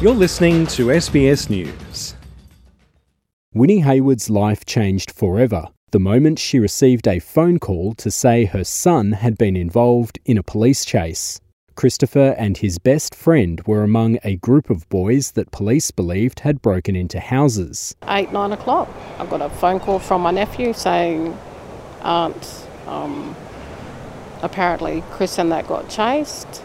You're listening to SBS News. Winnie Hayward's life changed forever the moment she received a phone call to say her son had been involved in a police chase. Christopher and his best friend were among a group of boys that police believed had broken into houses. 9 o'clock, I got a phone call from my nephew saying, Aunt, apparently Chris and that got chased.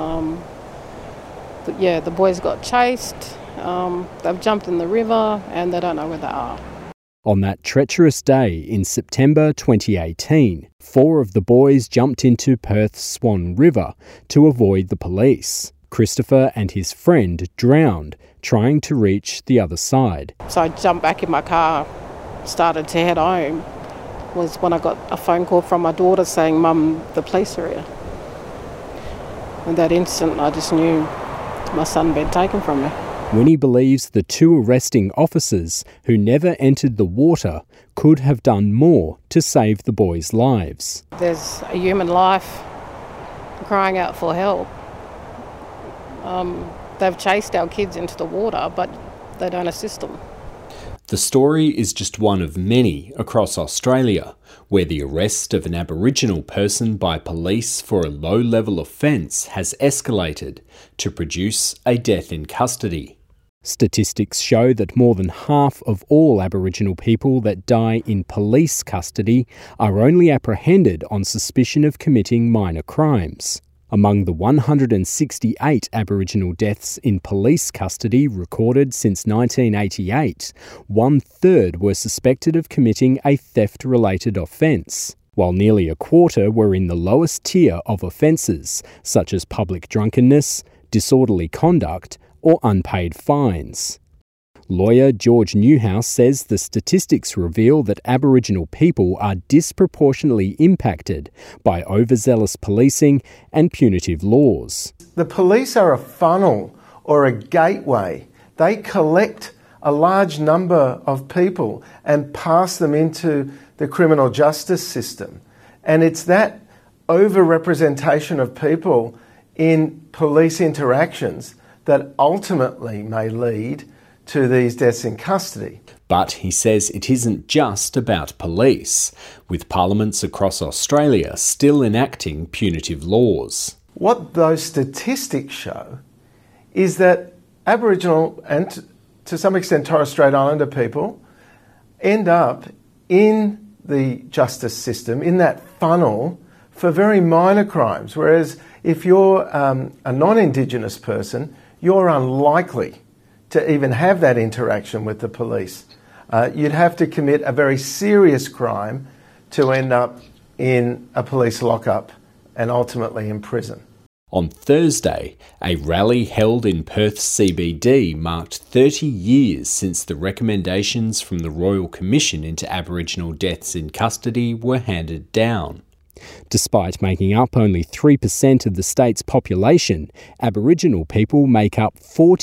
The boys got chased. They've jumped in the river and they don't know where they are. On that treacherous day in September 2018, 4 of the boys jumped into Perth's Swan River to avoid the police. Christopher and his friend drowned trying to reach the other side. So I jumped back in my car, started to head home, was when I got a phone call from my daughter saying, Mum, the police are here. In that instant, I just knew my son had been taken from me. Winnie believes the 2 arresting officers who never entered the water could have done more to save the boys' lives. There's a human life crying out for help. They've chased our kids into the water, but they don't assist them. The story is just one of many across Australia, where the arrest of an Aboriginal person by police for a low-level offence has escalated to produce a death in custody. Statistics show that more than half of all Aboriginal people that die in police custody are only apprehended on suspicion of committing minor crimes. Among the 168 Aboriginal deaths in police custody recorded since 1988, 1/3 were suspected of committing a theft-related offence, while nearly a quarter were in the lowest tier of offences, such as public drunkenness, disorderly conduct, or unpaid fines. Lawyer George Newhouse says the statistics reveal that Aboriginal people are disproportionately impacted by overzealous policing and punitive laws. The police are a funnel or a gateway. They collect a large number of people and pass them into the criminal justice system. And it's that overrepresentation of people in police interactions that ultimately may lead to these deaths in custody. But he says it isn't just about police, with parliaments across Australia still enacting punitive laws. What those statistics show is that Aboriginal and to some extent Torres Strait Islander people end up in the justice system, in that funnel, for very minor crimes. Whereas if you're a non-Indigenous person, you're unlikely to even have that interaction with the police. You'd have to commit a very serious crime to end up in a police lockup and ultimately in prison. On Thursday, a rally held in Perth's CBD marked 30 years since the recommendations from the Royal Commission into Aboriginal deaths in custody were handed down. Despite making up only 3% of the state's population, Aboriginal people make up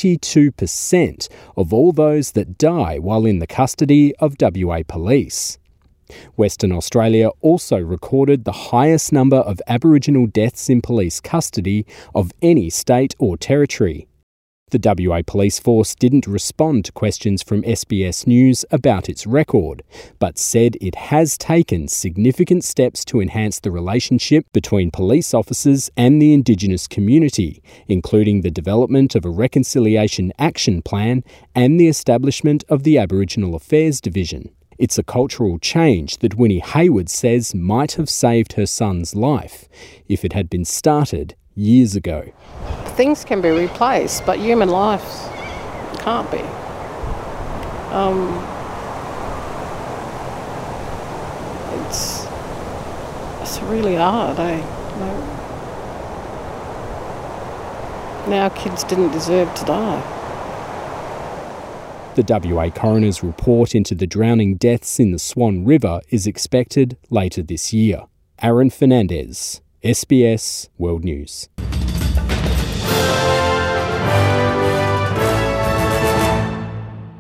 42% of all those that die while in the custody of WA police. Western Australia also recorded the highest number of Aboriginal deaths in police custody of any state or territory. The WA Police Force didn't respond to questions from SBS News about its record, but said it has taken significant steps to enhance the relationship between police officers and the Indigenous community, including the development of a Reconciliation Action Plan and the establishment of the Aboriginal Affairs Division. It's a cultural change that Winnie Hayward says might have saved her son's life if it had been started years ago. Things can be replaced, but human lives can't be. It's really hard, Now kids didn't deserve to die. The WA coroner's report into the drowning deaths in the Swan River is expected later this year. Aaron Fernandez, SBS World News.